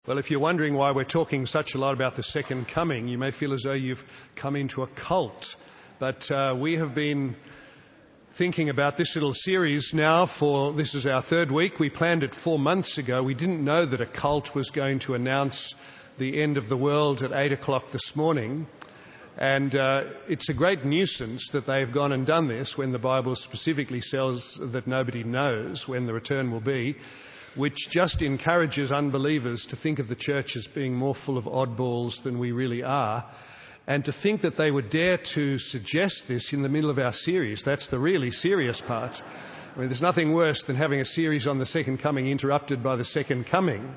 Well, if you're wondering why we're talking such a lot about the second coming, you may feel as though you've come into a cult. But we have been thinking about this little series now this is our third week. We planned it 4 months ago. We didn't know that a cult was going to announce the end of the world at 8 o'clock this morning. And it's a great nuisance that they've gone and done this when the Bible specifically says that nobody knows when the return will be, which just encourages unbelievers to think of the church as being more full of oddballs than we really are, and to think that they would dare to suggest this in the middle of our series. That's the really serious part. I mean, there's nothing worse than having a series on the second coming interrupted by the second coming.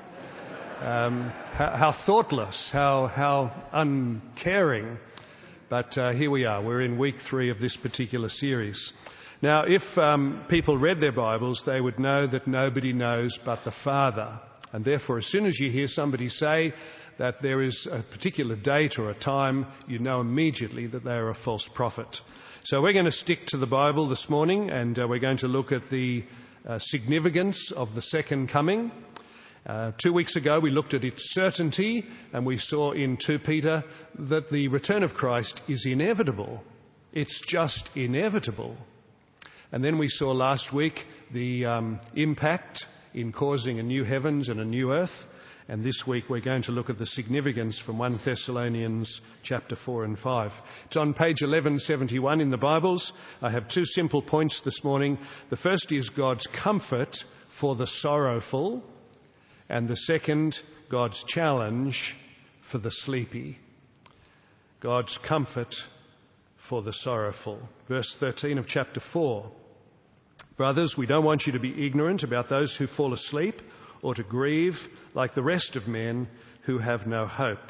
How thoughtless, how uncaring. But here we are. We're in week 3 of this particular series. Now, if people read their Bibles, they would know that nobody knows but the Father. And therefore, as soon as you hear somebody say that there is a particular date or a time, you know immediately that they are a false prophet. So we're going to stick to the Bible this morning, and we're going to look at the significance of the second coming. 2 weeks ago, we looked at its certainty, and we saw in 2 Peter that the return of Christ is inevitable. It's just inevitable. And then we saw last week the impact in causing a new heavens and a new earth. And this week we're going to look at the significance from 1 Thessalonians chapter 4 and 5. It's on page 1171 in the Bibles. I have 2 simple points this morning. The first is God's comfort for the sorrowful. And the second, God's challenge for the sleepy. God's comfort for the sorrowful. Verse 13 of chapter 4. Brothers, we don't want you to be ignorant about those who fall asleep or to grieve like the rest of men who have no hope.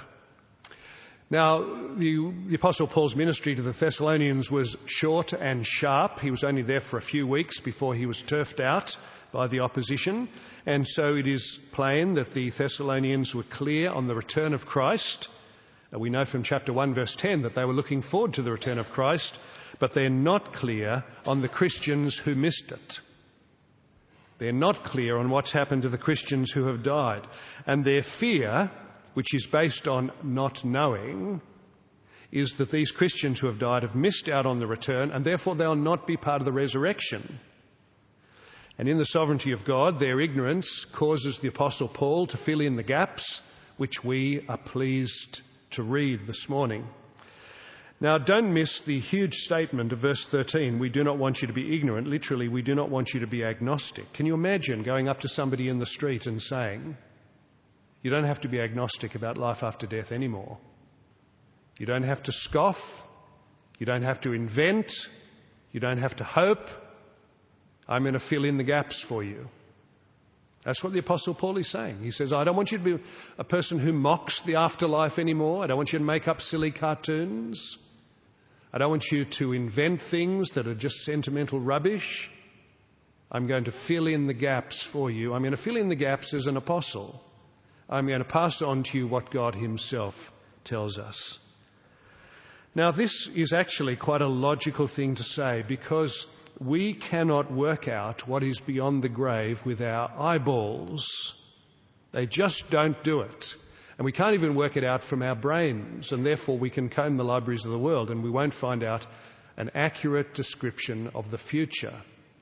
Now, the Apostle Paul's ministry to the Thessalonians was short and sharp. He was only there for a few weeks before he was turfed out by the opposition. And so it is plain that the Thessalonians were clear on the return of Christ. We know from chapter 1 verse 10 that they were looking forward to the return of Christ, but they're not clear on the Christians who missed it. They're not clear on what's happened to the Christians who have died. And their fear, which is based on not knowing, is that these Christians who have died have missed out on the return, and therefore they'll not be part of the resurrection. And in the sovereignty of God, their ignorance causes the Apostle Paul to fill in the gaps, which we are pleased to read this morning. Now, don't miss the huge statement of verse 13. We do not want you to be ignorant. Literally, we do not want you to be agnostic. Can you imagine going up to somebody in the street and saying, you don't have to be agnostic about life after death anymore. You don't have to scoff. You don't have to invent. You don't have to hope. I'm going to fill in the gaps for you. That's what the Apostle Paul is saying. He says, I don't want you to be a person who mocks the afterlife anymore. I don't want you to make up silly cartoons. I don't want you to invent things that are just sentimental rubbish. I'm going to fill in the gaps for you. I'm going to fill in the gaps as an apostle. I'm going to pass on to you what God himself tells us. Now, this is actually quite a logical thing to say, because we cannot work out what is beyond the grave with our eyeballs. They just don't do it. And we can't even work it out from our brains, and therefore we can comb the libraries of the world and we won't find out an accurate description of the future.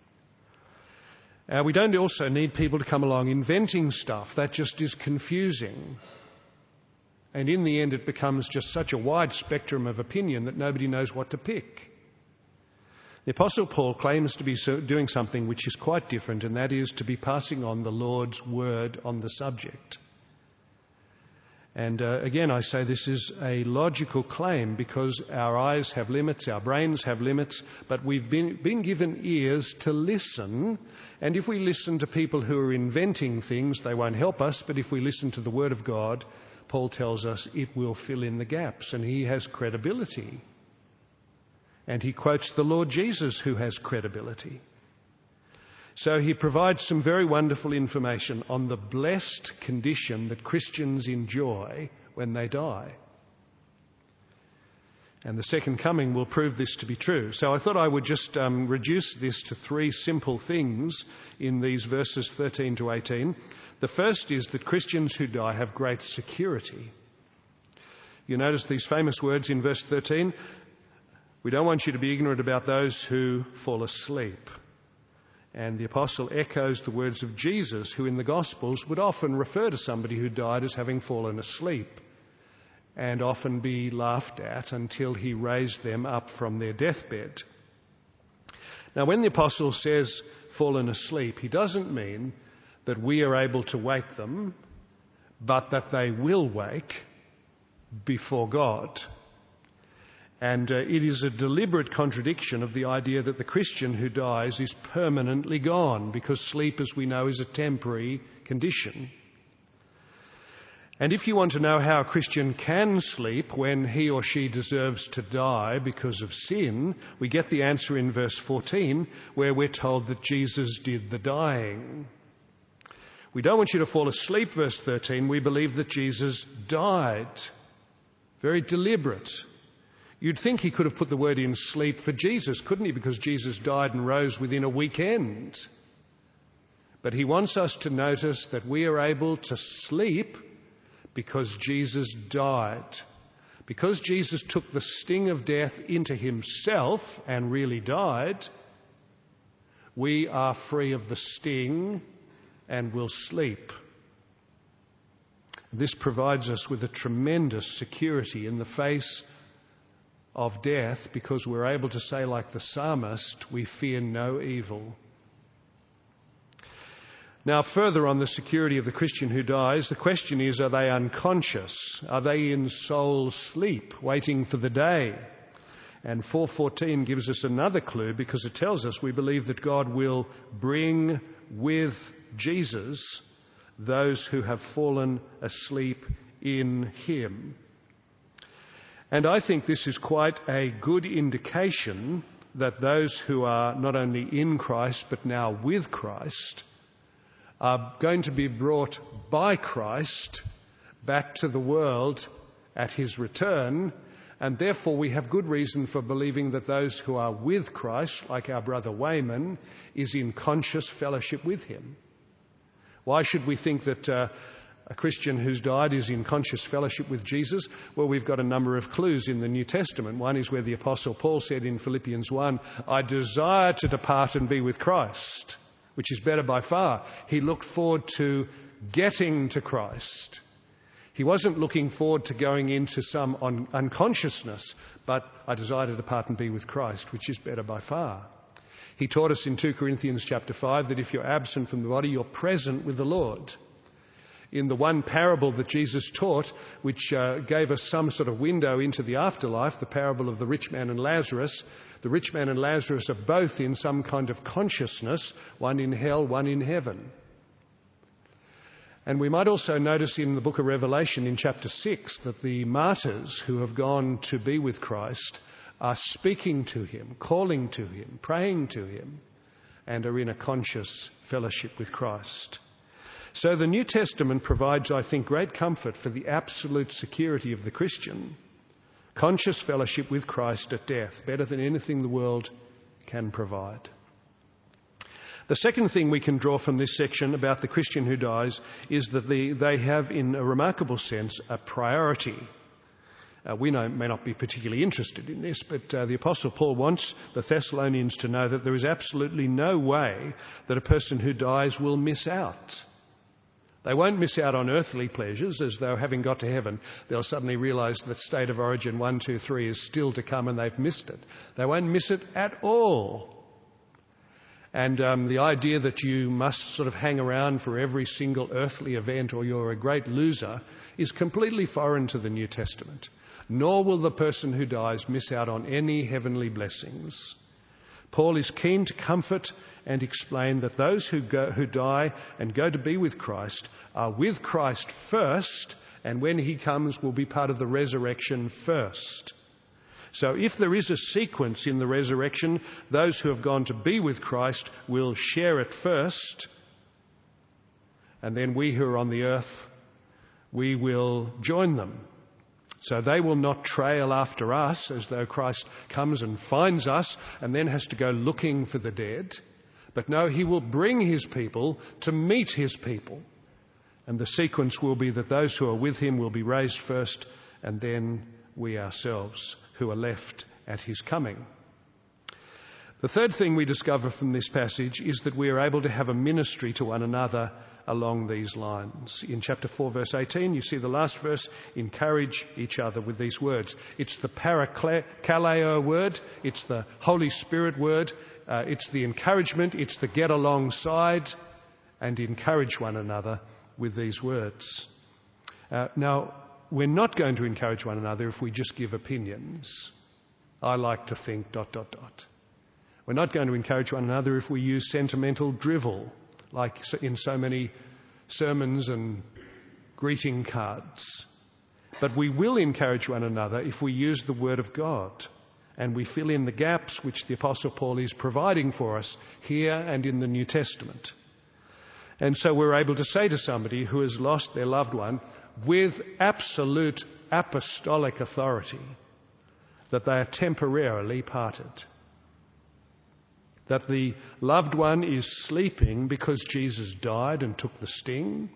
We don't also need people to come along inventing stuff. That just is confusing. And in the end it becomes just such a wide spectrum of opinion that nobody knows what to pick. The Apostle Paul claims to be doing something which is quite different, and that is to be passing on the Lord's word on the subject. And again, I say this is a logical claim, because our eyes have limits, our brains have limits, but we've been given ears to listen. And if we listen to people who are inventing things, they won't help us. But if we listen to the Word of God, Paul tells us it will fill in the gaps, and he has credibility. And he quotes the Lord Jesus, who has credibility. So he provides some very wonderful information on the blessed condition that Christians enjoy when they die. And the second coming will prove this to be true. So I thought I would just reduce this to three simple things in these verses 13 to 18. The first is that Christians who die have great security. You notice these famous words in verse 13. We don't want you to be ignorant about those who fall asleep. And the apostle echoes the words of Jesus, who in the Gospels would often refer to somebody who died as having fallen asleep, and often be laughed at until he raised them up from their deathbed. Now, when the apostle says fallen asleep, he doesn't mean that we are able to wake them, but that they will wake before God. And it is a deliberate contradiction of the idea that the Christian who dies is permanently gone, because sleep, as we know, is a temporary condition. And if you want to know how a Christian can sleep when he or she deserves to die because of sin, we get the answer in verse 14, where we're told that Jesus did the dying. We don't want you to fall asleep, verse 13. We believe that Jesus died. Very deliberate. You'd think he could have put the word in sleep for Jesus, couldn't he? Because Jesus died and rose within a weekend. But he wants us to notice that we are able to sleep because Jesus died. Because Jesus took the sting of death into himself and really died, we are free of the sting and will sleep. This provides us with a tremendous security in the face of death, because we're able to say, like the psalmist, we fear no evil. Now, further on the security of the Christian who dies, the question is, are they unconscious? Are they in soul sleep, waiting for the day? And 4:14 gives us another clue, because it tells us we believe that God will bring with Jesus those who have fallen asleep in him. And I think this is quite a good indication that those who are not only in Christ but now with Christ are going to be brought by Christ back to the world at his return, and therefore we have good reason for believing that those who are with Christ, like our brother Wayman, is in conscious fellowship with him. Why should we think that a Christian who's died is in conscious fellowship with Jesus? Well, we've got a number of clues in the New Testament. One is where the Apostle Paul said in Philippians 1, I desire to depart and be with Christ, which is better by far. He looked forward to getting to Christ. He wasn't looking forward to going into some unconsciousness, but I desire to depart and be with Christ, which is better by far. He taught us in 2 Corinthians chapter 5 that if you're absent from the body, you're present with the Lord. In the one parable that Jesus taught, which gave us some sort of window into the afterlife, the parable of the rich man and Lazarus, the rich man and Lazarus are both in some kind of consciousness, one in hell, one in heaven. And we might also notice in the book of Revelation in chapter 6 that the martyrs who have gone to be with Christ are speaking to him, calling to him, praying to him, and are in a conscious fellowship with Christ. So the New Testament provides, I think, great comfort for the absolute security of the Christian. Conscious fellowship with Christ at death, better than anything the world can provide. The second thing we can draw from this section about the Christian who dies is that they have, in a remarkable sense, a priority. We may not be particularly interested in this, but the Apostle Paul wants the Thessalonians to know that there is absolutely no way that a person who dies will miss out. They won't miss out on earthly pleasures, as though having got to heaven, they'll suddenly realise that state of origin 1, 2, 3 is still to come and they've missed it. They won't miss it at all. And the idea that you must sort of hang around for every single earthly event or you're a great loser is completely foreign to the New Testament. Nor will the person who dies miss out on any heavenly blessings. Paul is keen to comfort and explain that those who die and go to be with Christ are with Christ first, and when he comes will be part of the resurrection first. So if there is a sequence in the resurrection, those who have gone to be with Christ will share it first, and then we who are on the earth, we will join them. So they will not trail after us as though Christ comes and finds us and then has to go looking for the dead. But no, he will bring his people to meet his people. And the sequence will be that those who are with him will be raised first, and then we ourselves who are left at his coming. The third thing we discover from this passage is that we are able to have a ministry to one another along these lines. In chapter 4, verse 18, you see the last verse, encourage each other with these words. It's the parakaleo word, it's the Holy Spirit word, it's the encouragement, it's the get alongside and encourage one another with these words. Now, we're not going to encourage one another if we just give opinions. I like to think ... We're not going to encourage one another if we use sentimental drivel, like in so many sermons and greeting cards. But we will encourage one another if we use the Word of God and we fill in the gaps which the Apostle Paul is providing for us here and in the New Testament. And so we're able to say to somebody who has lost their loved one with absolute apostolic authority that they are temporarily parted. That the loved one is sleeping because Jesus died and took the sting.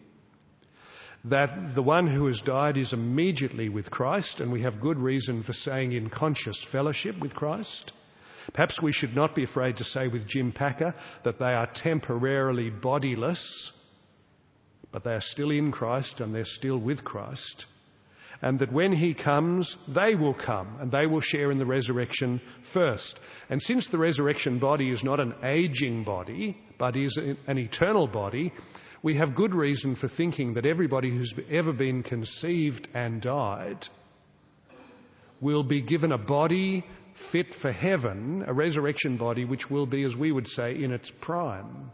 That the one who has died is immediately with Christ, and we have good reason for saying in conscious fellowship with Christ. Perhaps we should not be afraid to say with Jim Packer that they are temporarily bodiless, but they are still in Christ and they're still with Christ. And that when he comes, they will come and they will share in the resurrection first. And since the resurrection body is not an aging body, but is an eternal body, we have good reason for thinking that everybody who's ever been conceived and died will be given a body fit for heaven, a resurrection body which will be, as we would say, in its prime.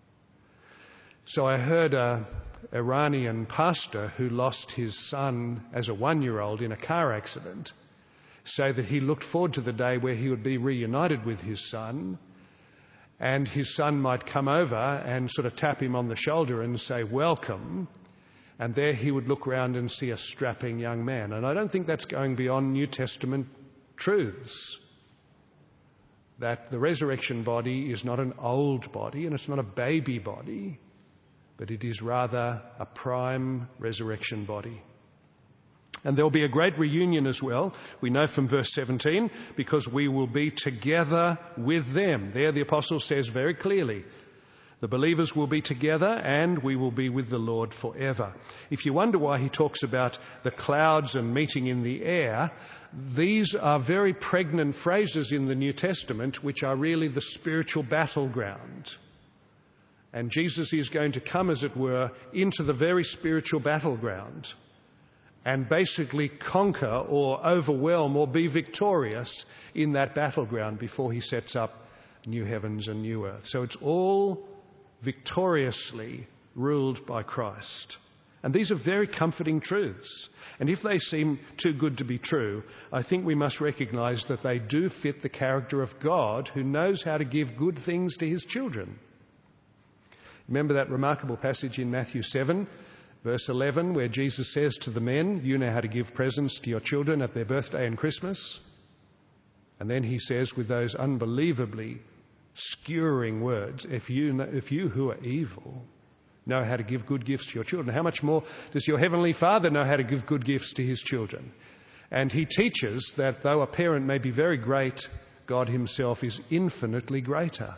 So I heard an Iranian pastor who lost his son as a 1-year-old in a car accident say that he looked forward to the day where he would be reunited with his son, and his son might come over and sort of tap him on the shoulder and say, welcome, and there he would look around and see a strapping young man. And I don't think that's going beyond New Testament truths. That the resurrection body is not an old body and it's not a baby body, but it is rather a prime resurrection body. And there will be a great reunion as well, we know from verse 17, because we will be together with them. There the apostle says very clearly, the believers will be together and we will be with the Lord forever. If you wonder why he talks about the clouds and meeting in the air, these are very pregnant phrases in the New Testament which are really the spiritual battleground. And Jesus is going to come, as it were, into the very spiritual battleground and basically conquer or overwhelm or be victorious in that battleground before he sets up new heavens and new earth. So it's all victoriously ruled by Christ. And these are very comforting truths. And if they seem too good to be true, I think we must recognise that they do fit the character of God, who knows how to give good things to his children. Remember that remarkable passage in Matthew 7, verse 11, where Jesus says to the men, you know how to give presents to your children at their birthday and Christmas. And then he says with those unbelievably skewering words, if you who are evil know how to give good gifts to your children, how much more does your heavenly Father know how to give good gifts to his children? And he teaches that though a parent may be very great, God himself is infinitely greater.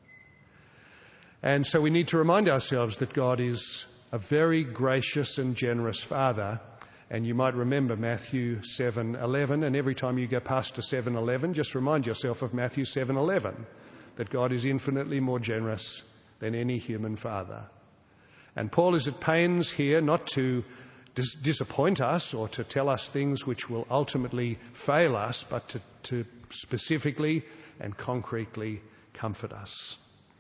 And so we need to remind ourselves that God is a very gracious and generous Father. And you might remember Matthew 7:11, and every time you go past to 7:11, just remind yourself of Matthew 7:11, that God is infinitely more generous than any human father. And Paul is at pains here not to disappoint us or to tell us things which will ultimately fail us, but to specifically and concretely comfort us.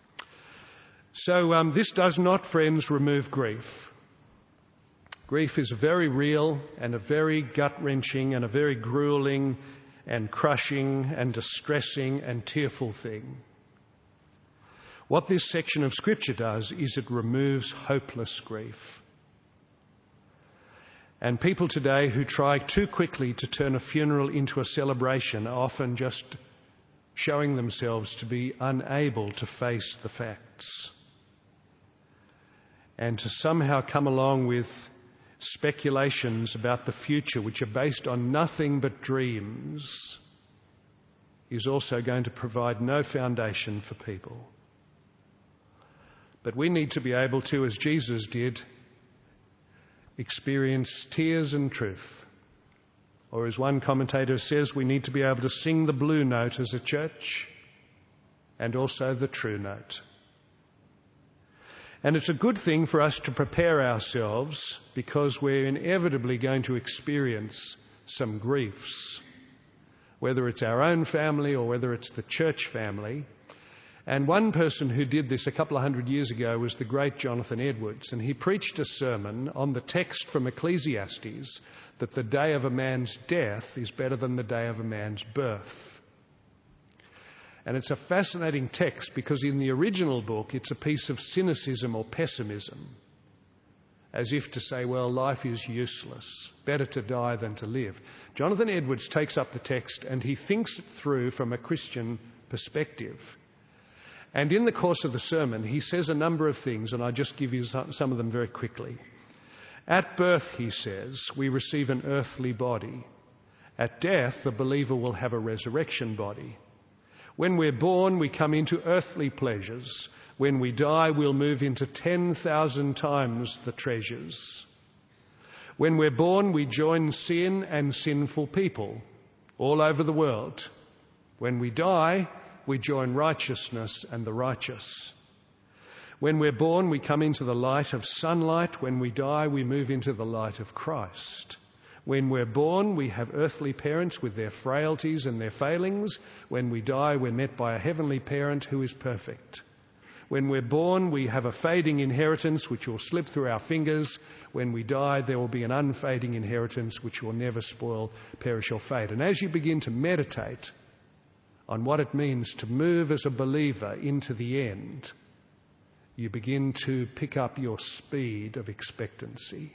So this does not, friends, remove grief. Grief is very real and a very gut-wrenching and a very grueling and crushing and distressing and tearful thing. What this section of Scripture does is it removes hopeless grief. And people today who try too quickly to turn a funeral into a celebration are often just showing themselves to be unable to face the facts. And to somehow come along with speculations about the future which are based on nothing but dreams is also going to provide no foundation for people. But we need to be able to, as Jesus did, experience tears and truth. Or as one commentator says, we need to be able to sing the blue note as a church and also the true note. And it's a good thing for us to prepare ourselves because we're inevitably going to experience some griefs, whether it's our own family or whether it's the church family. And one person who did this a couple of hundred years ago was the great Jonathan Edwards, and he preached a sermon on the text from Ecclesiastes that the day of a man's death is better than the day of a man's birth. And it's a fascinating text because in the original book it's a piece of cynicism or pessimism, as if to say, well, life is useless, better to die than to live. Jonathan Edwards takes up the text and he thinks it through from a Christian perspective. And in the course of the sermon, he says a number of things, and I'll just give you some of them very quickly. At birth, he says, we receive an earthly body. At death, the believer will have a resurrection body. When we're born, we come into earthly pleasures. When we die, we'll move into 10,000 times the treasures. When we're born, we join sin and sinful people all over the world. When we die, we join righteousness and the righteous. When we're born, we come into the light of sunlight. When we die, we move into the light of Christ. When we're born, we have earthly parents with their frailties and their failings. When we die, we're met by a heavenly parent who is perfect. When we're born, we have a fading inheritance which will slip through our fingers. When we die, there will be an unfading inheritance which will never spoil, perish or fade. And as you begin to meditate on what it means to move as a believer into the end, you begin to pick up your speed of expectancy.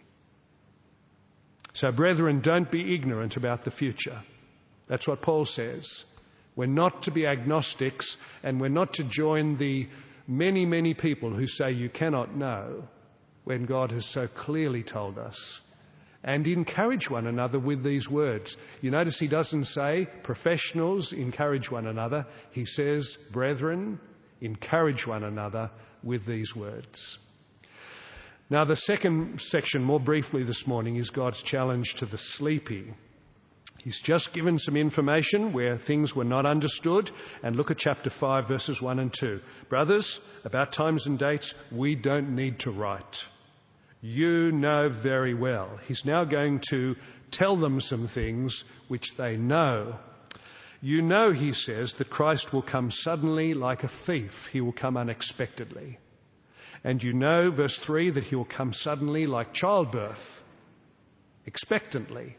So, brethren, don't be ignorant about the future. That's what Paul says. We're not to be agnostics, and we're not to join the many, many people who say you cannot know when God has so clearly told us. And encourage one another with these words. You notice he doesn't say, professionals, encourage one another. He says, brethren, encourage one another with these words. Now, the second section, more briefly this morning, is God's challenge to the sleepy. He's just given some information where things were not understood. And look at chapter 5, verses 1 and 2. Brothers, about times and dates, we don't need to write. You know very well. He's now going to tell them some things which they know. You know, he says, that Christ will come suddenly like a thief. He will come unexpectedly. And you know, verse 3, that he will come suddenly like childbirth, expectantly.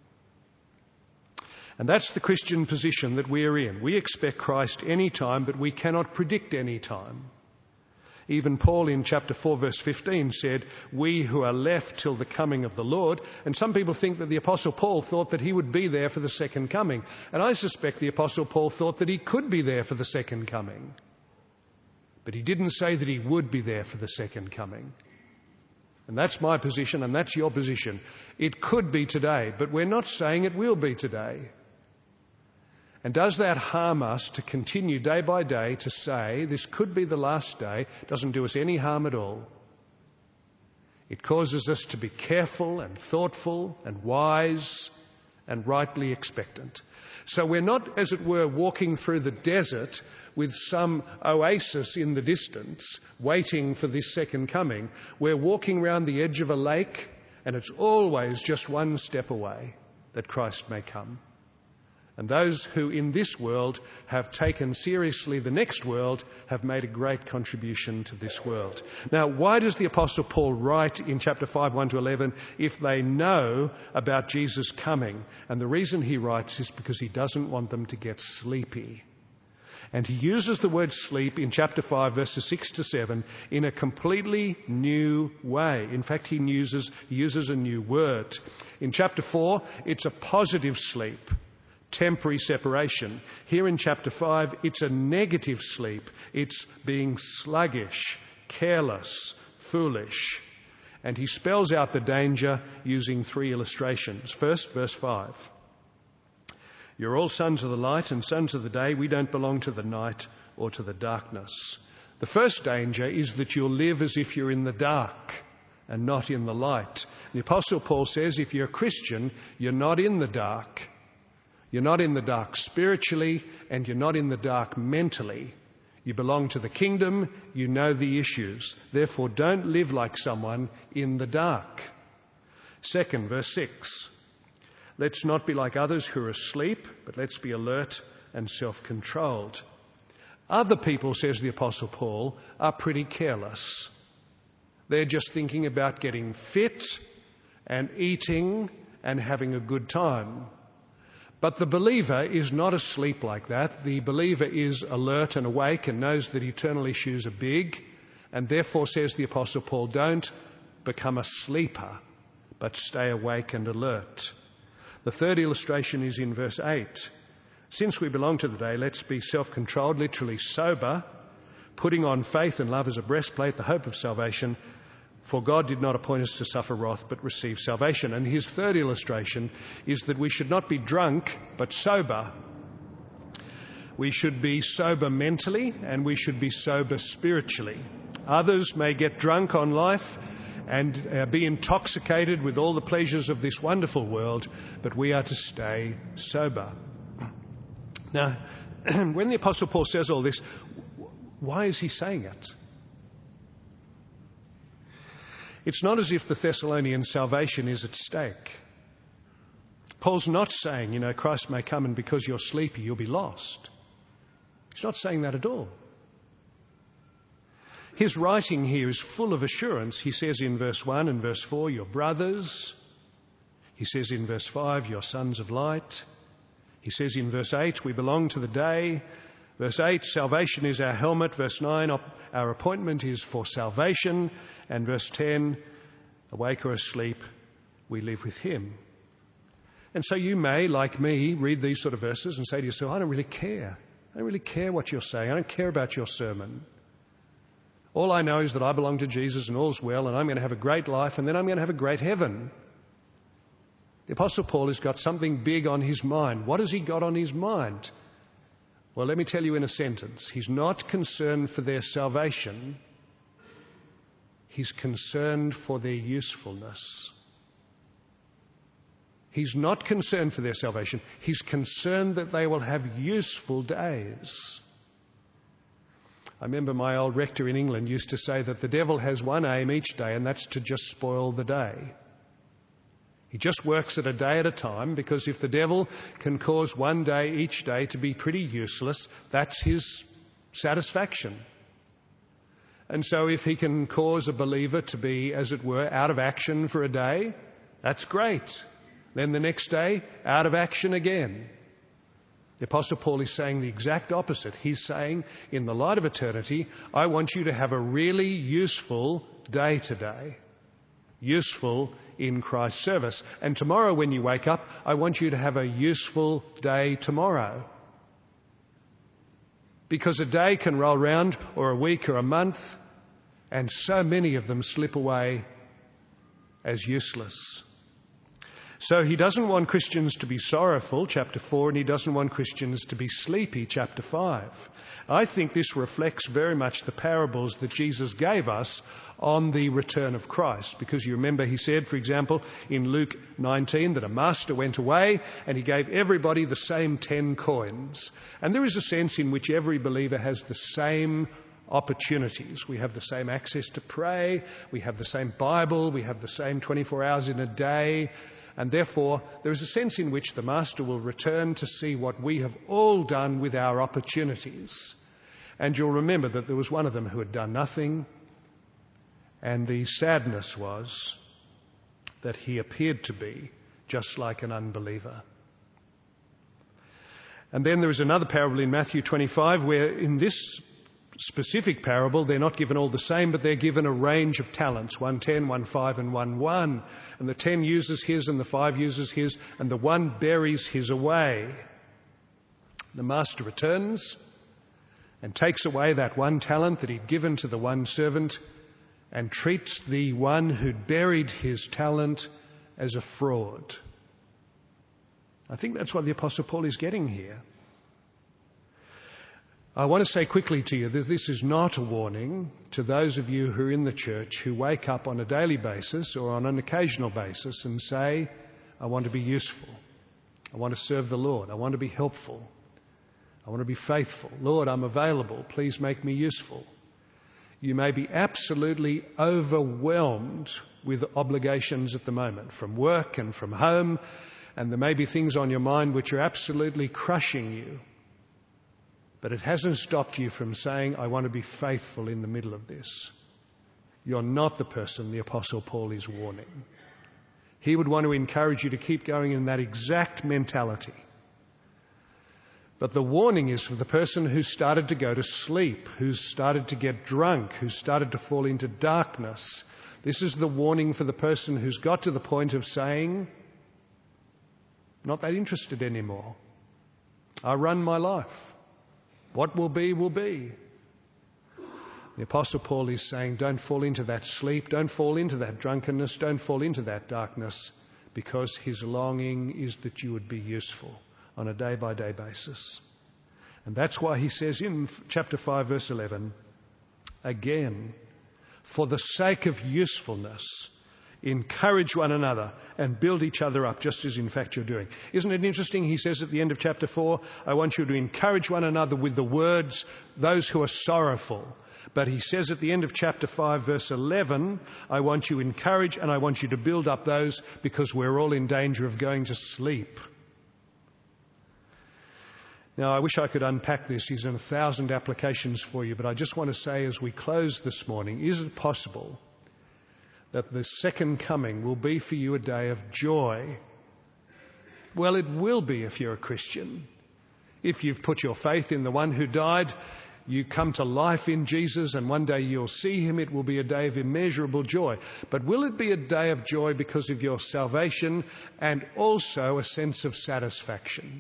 And that's the Christian position that we are in. We expect Christ any time, but we cannot predict any time. Even Paul in chapter 4 verse 15 said, we who are left till the coming of the Lord. And some people think that the Apostle Paul thought that he would be there for the second coming. And I suspect the Apostle Paul thought that he could be there for the second coming. But he didn't say that he would be there for the second coming. And that's my position and that's your position. It could be today, but we're not saying it will be today. And does that harm us to continue day by day to say this could be the last day? It doesn't do us any harm at all. It causes us to be careful and thoughtful and wise and rightly expectant. So we're not, as it were, walking through the desert with some oasis in the distance waiting for this second coming. We're walking around the edge of a lake, and it's always just one step away that Christ may come. And those who in this world have taken seriously the next world have made a great contribution to this world. Now, why does the Apostle Paul write in chapter 5, 1 to 11, if they know about Jesus coming? And the reason he writes is because he doesn't want them to get sleepy. And he uses the word sleep in chapter 5, verses 6 to 7, in a completely new way. In fact, he uses a new word. In chapter 4, it's a positive sleep, temporary separation. Here in chapter 5, it's a negative sleep. It's being sluggish, careless, foolish. And he spells out the danger using 3 illustrations. First, verse 5. You're all sons of the light and sons of the day. We don't belong to the night or to the darkness. The first danger is that you'll live as if you're in the dark and not in the light. The Apostle Paul says if you're a Christian, you're not in the dark. You're not in the dark spiritually, and you're not in the dark mentally. You belong to the kingdom. You know the issues. Therefore, don't live like someone in the dark. Second, verse 6. Let's not be like others who are asleep, but let's be alert and self-controlled. Other people, says the Apostle Paul, are pretty careless. They're just thinking about getting fit and eating and having a good time. But the believer is not asleep like that. The believer is alert and awake and knows that eternal issues are big, and therefore, says the Apostle Paul, don't become a sleeper, but stay awake and alert. The third illustration is in verse 8. Since we belong to the day, let's be self-controlled, literally sober, putting on faith and love as a breastplate, the hope of salvation. For God did not appoint us to suffer wrath, but receive salvation. And his third illustration is that we should not be drunk, but sober. We should be sober mentally, and we should be sober spiritually. Others may get drunk on life and be intoxicated with all the pleasures of this wonderful world, but we are to stay sober. Now, when the Apostle Paul says all this, why is he saying it? It's not as if the Thessalonian salvation is at stake. Paul's not saying, Christ may come and because you're sleepy, you'll be lost. He's not saying that at all. His writing here is full of assurance. He says in verse 1 and verse 4, you're brothers. He says in verse 5, you're sons of light. He says in verse 8, we belong to the day. Verse 8, salvation is our helmet. Verse 9, our appointment is for salvation. And verse 10, awake or asleep, we live with him. And so you may, like me, read these sort of verses and say to yourself, I don't really care. I don't really care what you're saying. I don't care about your sermon. All I know is that I belong to Jesus and all's well, and I'm going to have a great life, and then I'm going to have a great heaven. The Apostle Paul has got something big on his mind. What has he got on his mind? Well, let me tell you in a sentence. He's not concerned for their salvation. He's concerned for their usefulness. He's not concerned for their salvation. He's concerned that they will have useful days. I remember my old rector in England used to say that the devil has one aim each day, and that's to just spoil the day. He just works at a day at a time, because if the devil can cause one day each day to be pretty useless, that's his satisfaction. And so if he can cause a believer to be, as it were, out of action for a day, that's great. Then the next day, out of action again. The Apostle Paul is saying the exact opposite. He's saying, in the light of eternity, I want you to have a really useful day today. Useful in Christ's service. And tomorrow when you wake up, I want you to have a useful day tomorrow. Because a day can roll round, or a week or a month, and so many of them slip away as useless. So he doesn't want Christians to be sorrowful, chapter 4, and he doesn't want Christians to be sleepy, chapter 5. I think this reflects very much the parables that Jesus gave us on the return of Christ. Because you remember he said, for example, in Luke 19, that a master went away and he gave everybody the same 10 coins. And there is a sense in which every believer has the same opportunities. We have the same access to pray, we have the same Bible, we have the same 24 hours in a day. And therefore, there is a sense in which the Master will return to see what we have all done with our opportunities. And you'll remember that there was one of them who had done nothing, and the sadness was that he appeared to be just like an unbeliever. And then there is another parable in Matthew 25 where in this specific parable they're not given all the same, but they're given a range of talents, 1 10, 1 5 and 1 1. And the 10 uses his and the 5 uses his and the 1 buries his away. The master returns and takes away that 1 talent that he'd given to the 1 servant and treats the one who'd buried his talent as a fraud. I think that's what the Apostle Paul is getting here. I want to say quickly to you that this is not a warning to those of you who are in the church who wake up on a daily basis or on an occasional basis and say, I want to be useful. I want to serve the Lord. I want to be helpful. I want to be faithful. Lord, I'm available. Please make me useful. You may be absolutely overwhelmed with obligations at the moment, from work and from home, and there may be things on your mind which are absolutely crushing you. But it hasn't stopped you from saying, I want to be faithful in the middle of this. You're not the person the Apostle Paul is warning. He would want to encourage you to keep going in that exact mentality. But the warning is for the person who's started to go to sleep, who's started to get drunk, who's started to fall into darkness. This is the warning for the person who's got to the point of saying, not that interested anymore. I run my life. What will be, will be. The Apostle Paul is saying, don't fall into that sleep, don't fall into that drunkenness, don't fall into that darkness, because his longing is that you would be useful on a day-by-day basis. And that's why he says in chapter 5, verse 11, again, for the sake of usefulness, encourage one another and build each other up, just as in fact you're doing. Isn't it interesting? He says at the end of chapter 4, I want you to encourage one another with the words, those who are sorrowful. But he says at the end of chapter 5, verse 11, I want you to encourage and I want you to build up those because we're all in danger of going to sleep. Now, I wish I could unpack this. He's in 1,000 applications for you, but I just want to say as we close this morning, is it possible that the second coming will be for you a day of joy? Well, it will be if you're a Christian. If you've put your faith in the one who died, you come to life in Jesus, and one day you'll see him. It will be a day of immeasurable joy. But will it be a day of joy because of your salvation and also a sense of satisfaction?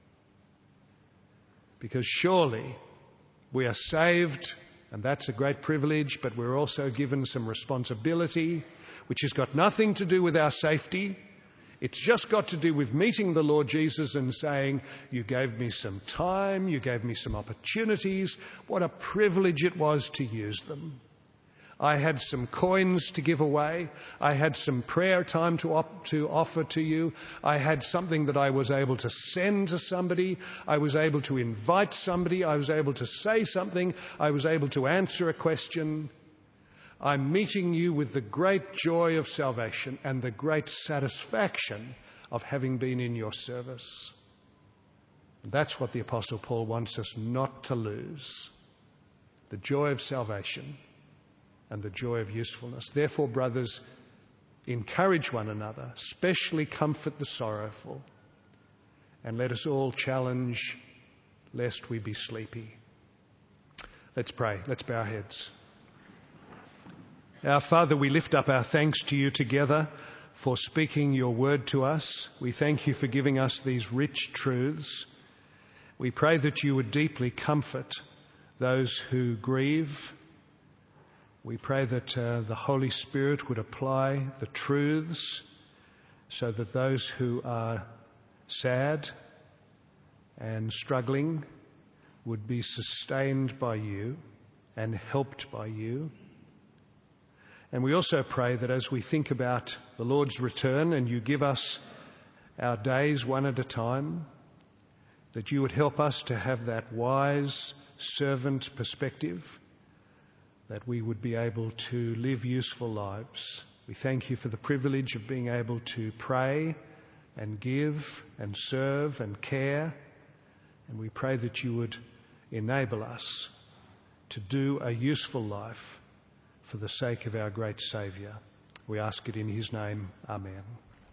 Because surely we are saved, and that's a great privilege, but we're also given some responsibility, which has got nothing to do with our safety. It's just got to do with meeting the Lord Jesus and saying, you gave me some time, you gave me some opportunities. What a privilege it was to use them. I had some coins to give away. I had some prayer time to offer to you. I had something that I was able to send to somebody. I was able to invite somebody. I was able to say something. I was able to answer a question. I'm meeting you with the great joy of salvation and the great satisfaction of having been in your service. That's what the Apostle Paul wants us not to lose. The joy of salvation and the joy of usefulness. Therefore, brothers, encourage one another, especially comfort the sorrowful, and let us all challenge lest we be sleepy. Let's pray. Let's bow our heads. Our Father, we lift up our thanks to you together for speaking your word to us. We thank you for giving us these rich truths. We pray that you would deeply comfort those who grieve. We pray that the Holy Spirit would apply the truths so that those who are sad and struggling would be sustained by you and helped by you. And we also pray that as we think about the Lord's return and you give us our days one at a time, that you would help us to have that wise servant perspective, that we would be able to live useful lives. We thank you for the privilege of being able to pray and give and serve and care. And we pray that you would enable us to do a useful life for the sake of our great Saviour. We ask it in his name. Amen.